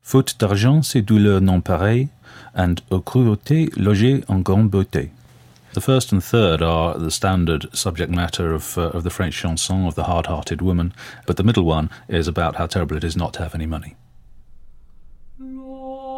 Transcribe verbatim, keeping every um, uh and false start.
Faute d'argent, ces douleurs non pareilles, and aux cruautés logées en grande beauté. The first and third are the standard subject matter of uh, of the French chanson of the hard-hearted woman, but the middle one is about how terrible it is not to have any money.